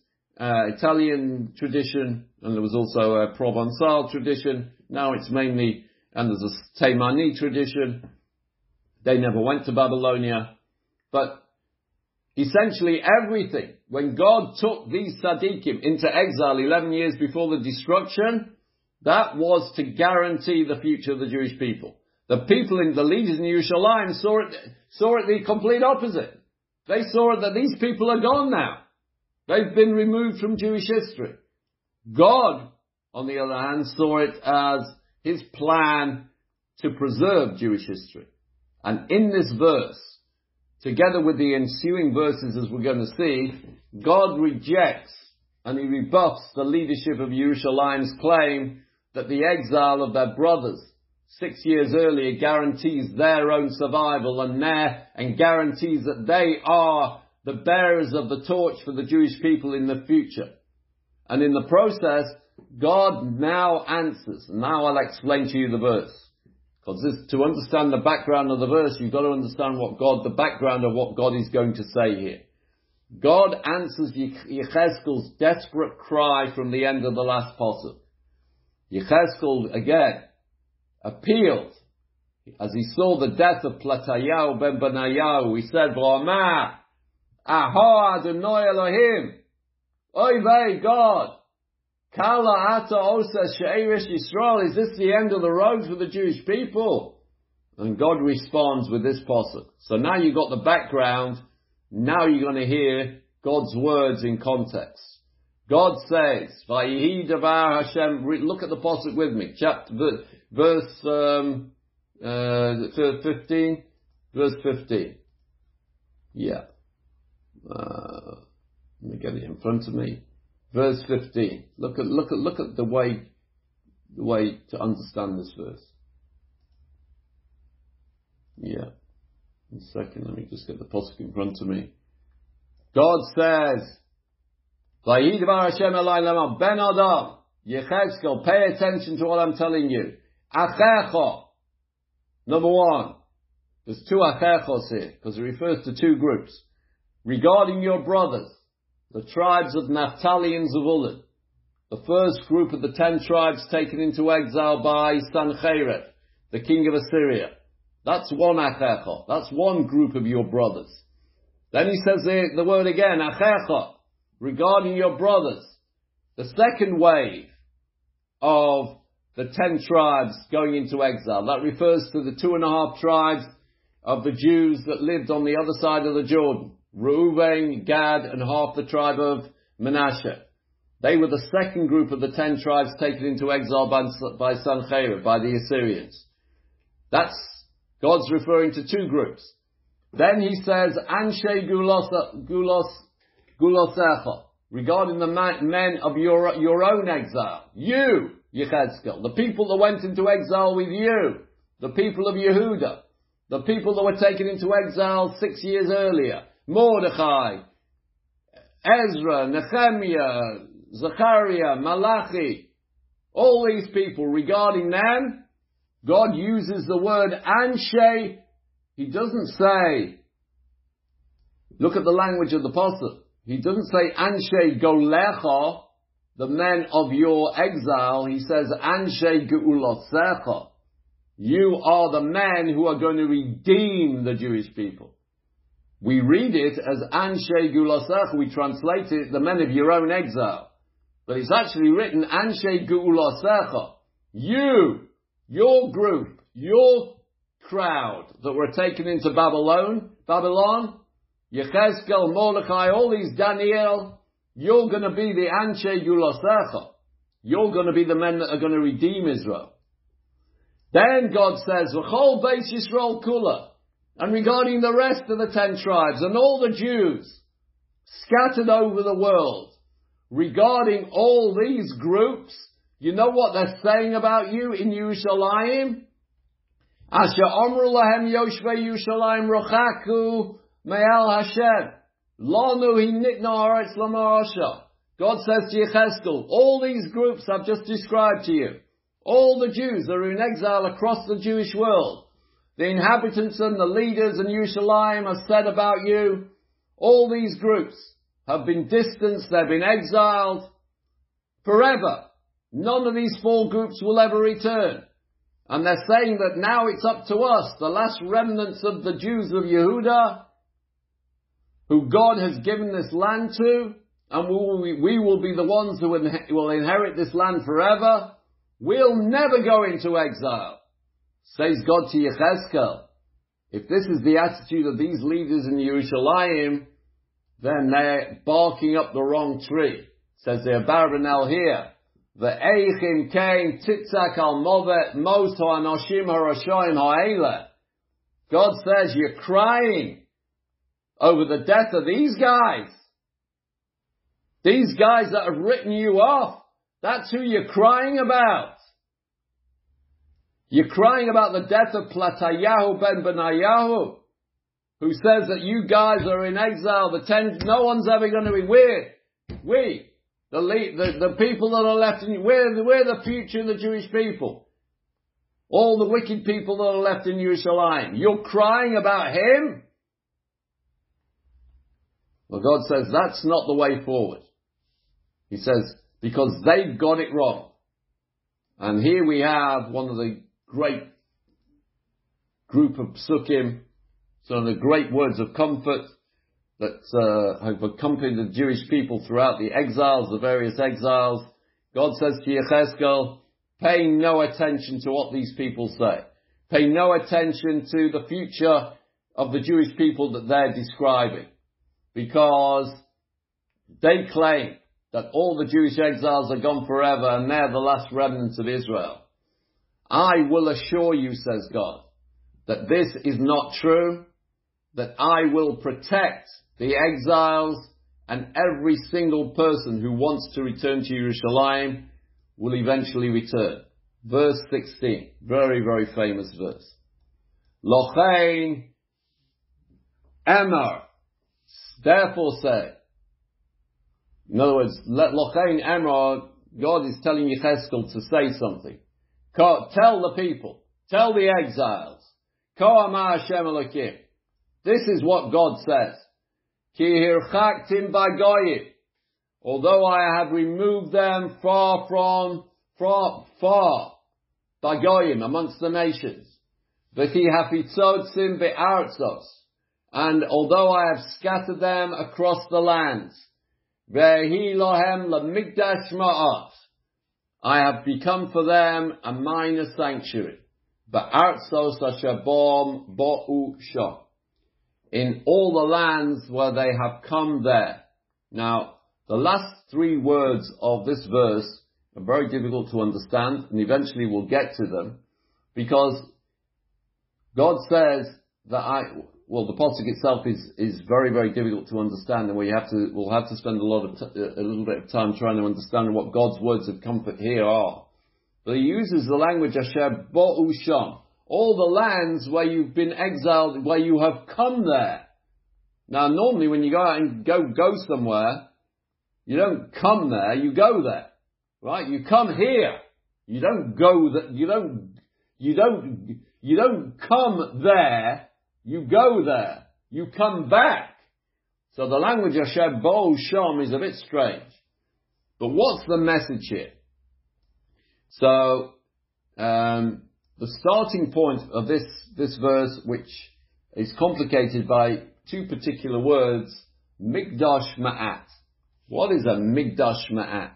tradition, and there was also a Provençal tradition. Now it's mainly, and there's a Taimani tradition. They never went to Babylonia. But essentially everything, when God took these tzaddikim into exile 11 years before the destruction, that was to guarantee the future of the Jewish people. The people the leaders in Yerushalayim saw it the complete opposite. They saw it that these people are gone now. They've been removed from Jewish history. God, on the other hand, saw it as his plan to preserve Jewish history. And in this verse, together with the ensuing verses as we're going to see, God rejects and he rebuffs the leadership of Yerushalayim's claim that the exile of their brothers 6 years earlier guarantees their own survival and guarantees that they are the bearers of the torch for the Jewish people in the future. And in the process, God now answers. Now I'll explain to you the verse. Because to understand the background of the verse, you've got to understand the background of what God is going to say here. God answers Yechezkel's desperate cry from the end of the last pasuk. Yechezkel again appealed as he saw the death of Platayahu ben Benayahu. He said, "V'amar, Aha Adonai Elohim, oy vey God, Kala ata osa she'erish Yisrael, is this the end of the road for the Jewish people?" And God responds with this pasuk. So now you've got the background. Now you're going to hear God's words in context. God says, "Vayihi davar Hashem." Look at the pasuk with me. Verse 15. Verse 15. Yeah. Let me get it in front of me. Verse 15. Look at the way to understand this verse. Yeah. One second, let me just get the pasuk in front of me. God says, "Vayihi davar Hashem elai lamar ben adam." Yechezkel, pay attention to what I'm telling you. Achecho. Number one. There's two achechos here, because it refers to two groups. Regarding your brothers, the tribes of Naphtali and Zevulun, the first group of the 10 tribes taken into exile by Sanherib, the king of Assyria. That's one achecho. That's one group of your brothers. Then he says the word again, achecho, regarding your brothers. The second wave of the 10 tribes going into exile. That refers to the 2.5 tribes of the Jews that lived on the other side of the Jordan. Reuven, Gad, and half the tribe of Manasseh. They were the second group of the 10 tribes taken into exile by Sanherib, by the Assyrians. That's, God's referring to two groups. Then he says, Anshe Gulosecha, regarding the men of your own exile. You, Yechezkel, the people that went into exile with you, the people of Yehuda, the people that were taken into exile 6 years earlier, Mordechai, Ezra, Nehemiah, Zechariah, Malachi, all these people, regarding them, God uses the word Anshe. He doesn't say, look at the language of the Apostle. He doesn't say Anshe Golecha, the men of your exile. He says Anshe Geulotsecha. You are the men who are going to redeem the Jewish people. We read it as Anshe Geulotsecha. We translate it, the men of your own exile. But it's actually written Anshe Geulotsecha. You, your group, your crowd that were taken into Babylon, Yechezkel, Mordechai, all these, Daniel, you're going to be the Anshe Gulosecha. You're going to be the men that are going to redeem Israel. Then God says, V'chol Beis Yisrael Kula, and regarding the rest of the 10 tribes and all the Jews scattered over the world, regarding all these groups, you know what they're saying about you in Yerushalayim? Asher Omru Lahem Yoshvei Yerushalayim Rochaku Me'al Hashem. Lanu Hi Nitna Haaretz L'Marasha. God says to Yechezkel, all these groups I've just described to you, all the Jews that are in exile across the Jewish world, the inhabitants and the leaders in Yerushalayim have said about you, all these groups have been distanced, they've been exiled forever. None of these 4 groups will ever return. And they're saying that now it's up to us, the last remnants of the Jews of Yehuda, who God has given this land to, and we will be the ones who will inherit this land forever. We'll never go into exile. Says God to Yechezkel, if this is the attitude of these leaders in Yerushalayim, then they're barking up the wrong tree. Says the Abarbanel here, the Eichim came titzak al movet mos ha'anoshim harashoim ha'ele. God says you're crying over the death of these guys. These guys that have written you off. That's who you're crying about. You're crying about the death of Platayahu ben Benayahu, who says that you guys are in exile. No one's ever going to be. The people that are left in, we're the future of the Jewish people. All the wicked people that are left in Yerushalayim. You're crying about him? Well, God says that's not the way forward. He says, because they've got it wrong. And here we have one of the great group of psukim, some of the great words of comfort that have accompanied the Jewish people throughout the exiles, the various exiles. God says to Yechezkel, pay no attention to what these people say. Pay no attention to the future of the Jewish people that they're describing. Because they claim that all the Jewish exiles are gone forever and they're the last remnants of Israel. I will assure you, says God, that this is not true, that I will protect the exiles, and every single person who wants to return to Yerushalayim will eventually return. Verse 16, very, very famous verse. Lochein Emor, therefore say. In other words, Lochein Emor, God is telling Yechezkel to say something. Tell the people, tell the exiles, Ko amar Hashem Elokim. This is what God says. Ki hirchaktim bagoyim. Although I have removed them far, bagoyim, amongst the nations. V'ki hafitzotzim be'artzos. And although I have scattered them across the lands. Ve'hi lohem lemikdash ma'at. I have become for them a minor sanctuary. Ba'artzos asher bom bo'u sham. In all the lands where they have come there. Now, the last three words of this verse are very difficult to understand, and eventually we'll get to them, because God says that the pasuk itself is very, very difficult to understand, and we'll have to spend a little bit of time trying to understand what God's words of comfort here are. But he uses the language asher bo'u sham. All the lands where you've been exiled, where you have come there. Now, normally when you go out and go somewhere, you don't come there, you go there. Right? You come here. You don't go there. You don't come there. You go there. You come back. So the language asher bo'u sham is a bit strange. But what's the message here? So, the starting point of this verse, which is complicated by two particular words, Mikdash Ma'at. What is a Mikdash Ma'at?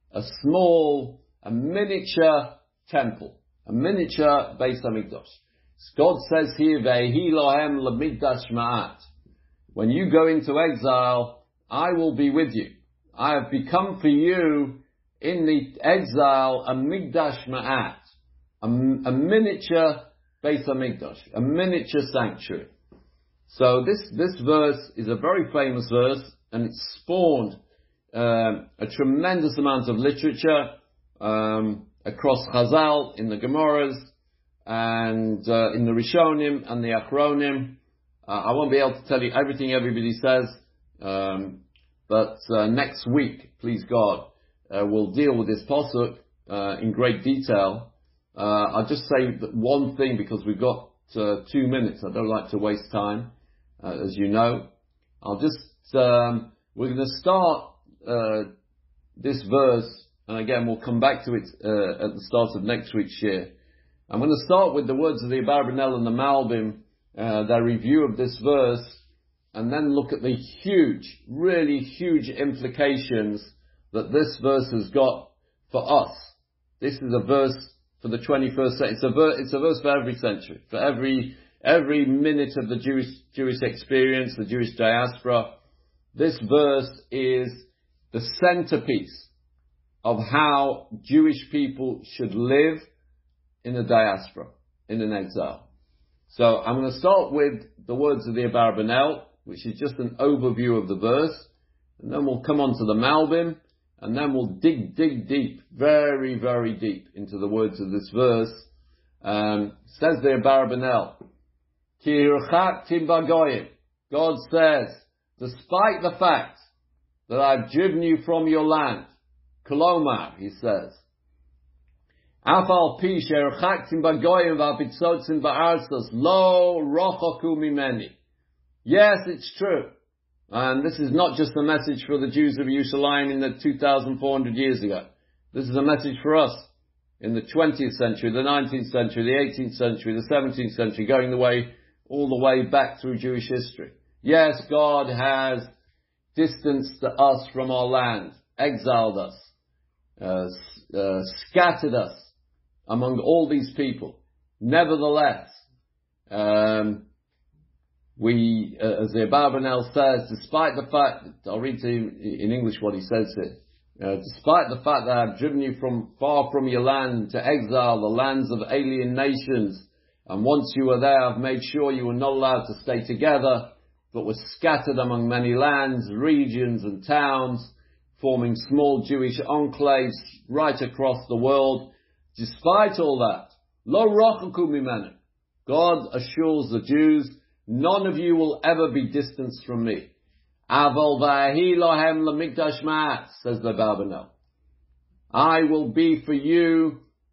A miniature temple, a miniature Beis HaMikdash. God says here, Ve'hi lohem lemikdash ma'at. When you go into exile, I will be with you. I have become for you in the exile a Mikdash Ma'at. A miniature Beis HaMikdash, a miniature sanctuary. So this verse is a very famous verse, and it's spawned a tremendous amount of literature across Chazal, in the Gemaras, and in the Rishonim and the Achronim. I won't be able to tell you everything everybody says, but next week, please God, we'll deal with this pasuk in great detail. I'll just say one thing because we've got 2 minutes. I don't like to waste time, as you know. We're going to start this verse, and again we'll come back to it at the start of next week's year. I'm going to start with the words of the Abarbanel and the Malbim, their review of this verse, and then look at the huge, really huge implications that this verse has got for us. This is a verse for the 21st century. It's a verse for every century, for every minute of the Jewish experience, the Jewish diaspora. This verse is the centerpiece of how Jewish people should live in a diaspora, in an exile. So I'm going to start with the words of the Abarbanel, which is just an overview of the verse, and then we'll come on to the Malbim, and then we'll dig deep, very, very deep into the words of this verse. Says the Abarbanel, Ki hirchaktim bagoyim. God says, despite the fact that I've driven you from your land, Kolomar, he says, Afal pi she'irchaktim bagoyim v'apitzotzim ba'arzos lo rochoku mimeni. Yes, it's true. And this is not just a message for the Jews of Yerushalayim in the 2,400 years ago. This is a message for us in the 20th century, the 19th century, the 18th century, the 17th century, going all the way back through Jewish history. Yes, God has distanced us from our land, exiled us, scattered us among all these people. Nevertheless, we, as the Abarbanel says, despite the fact, I'll read to you in English what he says here, despite the fact that I have driven you far from your land to exile, the lands of alien nations, and once you were there, I've made sure you were not allowed to stay together, but were scattered among many lands, regions, and towns, forming small Jewish enclaves right across the world. Despite all that, lo rochoku mimenu, God assures the Jews, none of you will ever be distanced from me. Aval v'ahi lohem lemikdash ma'at, says the Abarbanel. I will be for you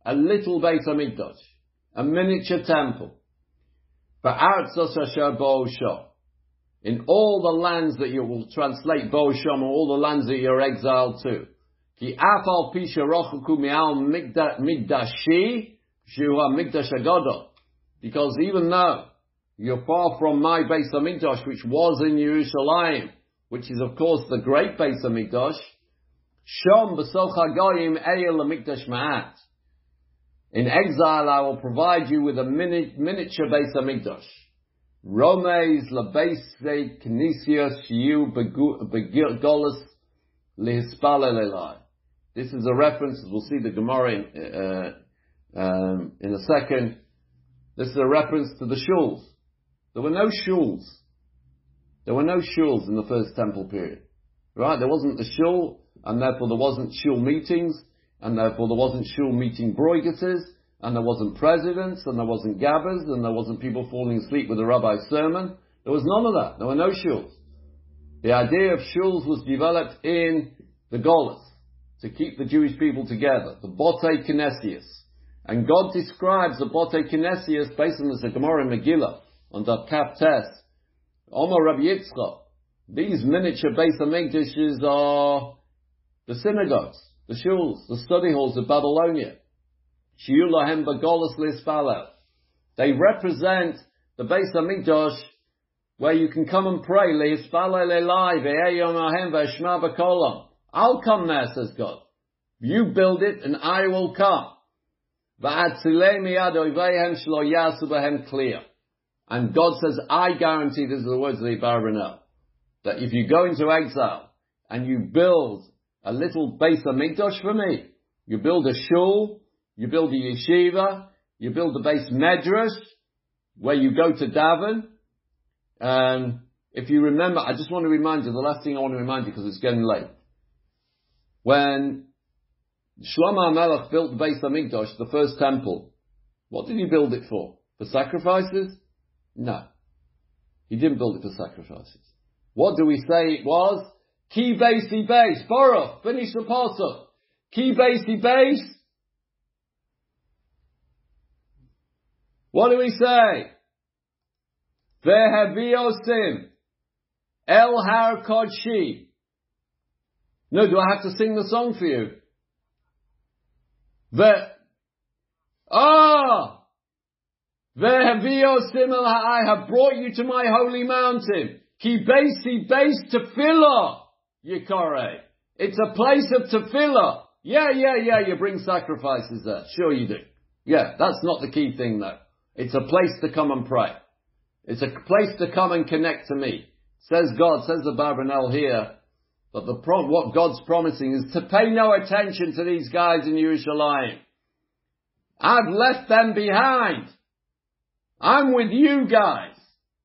a little Beit HaMikdash, a miniature temple. Ba'arzos asher bo sham. In all the lands that you will translate bo sham, or all the lands that you're exiled to. Ki af al pi sherochaku mi'al mikdashi, shu ha-mikdash hagadol. Because even though you're far from my Beis HaMikdash, which was in Yerushalayim, which is of course the great Beis HaMikdash, Shom b'soch hagoyim eyel HaMikdash ma'at. In exile I will provide you with a miniature Beis HaMikdash. Romeis lebeisei knisios shiu begolus lehispalel elai. This is a reference, as we'll see the Gemara in a second. This is a reference to the shuls. There were no shuls. There were no shuls in the first temple period. Right? There wasn't the shul, and therefore there wasn't shul meetings, and therefore there wasn't shul meeting broigases, and there wasn't presidents, and there wasn't gabbers, and there wasn't people falling asleep with the rabbi's sermon. There was none of that. There were no shuls. The idea of shuls was developed in the Golus, to keep the Jewish people together, the Botei Kinesius. And God describes the Botei Kinesius based on the Gemara in Megillah, on the Kaf Tes. Omar Rabbi Yitzchak. These miniature Beis HaMikdashes are the synagogues, the shuls, the study halls of Babylonia. Shiyu lahem b'golus lispalel. They represent the Beis HaMikdash where you can come and pray. Lispalel elai ve'eyom ahem ve'eshma b'kolam. I'll come there, says God. You build it and I will come. And God says, I guarantee, these are the words of the Abarbanel, that if you go into exile and you build a little Beis HaMikdash for me, you build a shul, you build a yeshiva, you build a Beis Medrash, where you go to daven, and if you remember, I just want to remind you, the last thing I want to remind you, because it's getting late. When Shlomo HaMelech built Beis HaMikdash, the first temple, what did he build it for? For sacrifices? No. He didn't build it for sacrifices. What do we say it was? Ki Beisi Beis. Baruch, finish the pasuk. Ki Beisi Beis. What do we say? Ve'haviosim El Har Kodshi. No, do I have to sing the song for you? I have brought you to my holy mountain. Ki beisi beis tefillah, Yikare. It's a place of tefillah. Yeah, you bring sacrifices there. Sure you do. Yeah, that's not the key thing though. It's a place to come and pray. It's a place to come and connect to me. Says God, says the Abarbanel here, that what God's promising is to pay no attention to these guys in Yerushalayim. I've left them behind. I'm with you guys.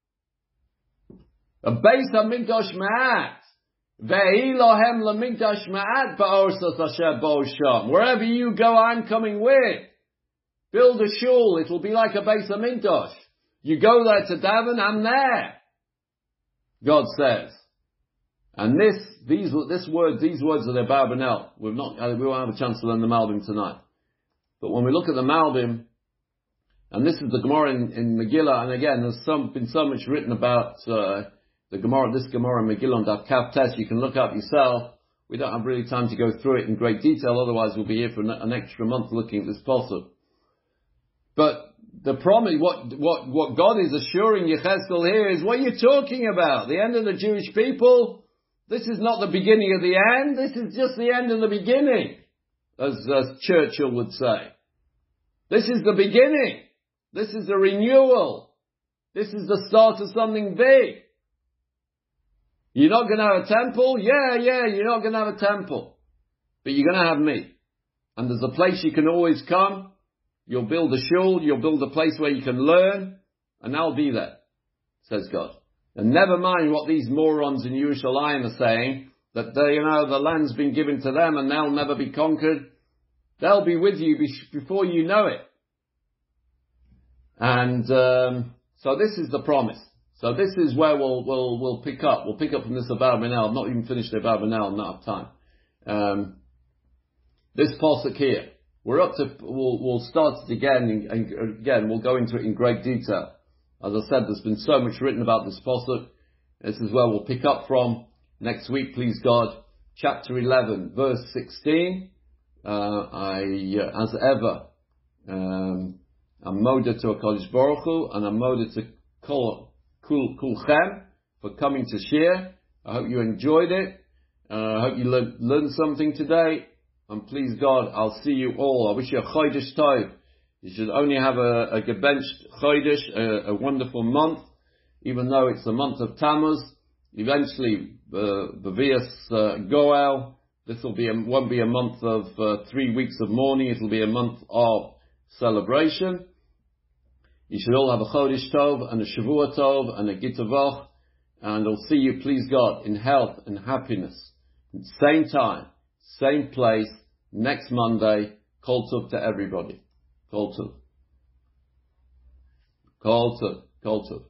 A Beis HaMikdash ma'at. Ve'i lohem l'mikdash ma'at ba'orsas asher bo sham. Wherever you go, I'm coming with. Build a shul. It'll be like a Beis HaMikdash. You go there to daven, I'm there. God says. And these words are the Abarbanel. We won't have a chance to learn the Malbim tonight. But when we look at the Malbim, and this is the Gemara in Megillah, and again, there's been so much written about the Gemara, this Gemara in Megillah on Daf Kaf Tes, you can look up yourself. We don't have really time to go through it in great detail, otherwise we'll be here for an extra month looking at this pasuk. But the promise, what God is assuring Yechezkel here is what you're talking about. The end of the Jewish people. This is not the beginning of the end. This is just the end of the beginning, as Churchill would say. This is the beginning. This is the renewal. This is the start of something big. You're not going to have a temple? Yeah, you're not going to have a temple. But you're going to have me. And there's a place you can always come. You'll build a shul. You'll build a place where you can learn. And I'll be there, says God. And never mind what these morons in Yerushalayim are saying, that the land's been given to them and they'll never be conquered. They'll be with you before you know it. And so this is the promise. So this is where we'll pick up. We'll pick up from this Abarbanel. I've not even finished the Abarbanel. I'm not have time. This pasuk here. We'll start it again, and again, we'll go into it in great detail. As I said, there's been so much written about this pasuk. This is where we'll pick up from next week, please God. Chapter 11, verse 16. As ever, I'm moda to HaKadosh Baruch Hu, and I'm moda to Kulchem for coming to share. I hope you enjoyed it. I hope you learned something today. And please God, I'll see you all. I wish you a Chodesh Tov. You should only have a gebenched Chodesh, a wonderful month, even though it's the month of Tammuz. Eventually, Bevias Goel, this won't be a month of 3 weeks of mourning. It'll be a month of celebration. You should all have a Chodesh Tov and a Shavua Tov and a Gitavoch, and I'll see you, please God, in health and happiness. Same time, same place, next Monday. Kol Tov to everybody. Kol Tov. Kol Tov. Kol Tov.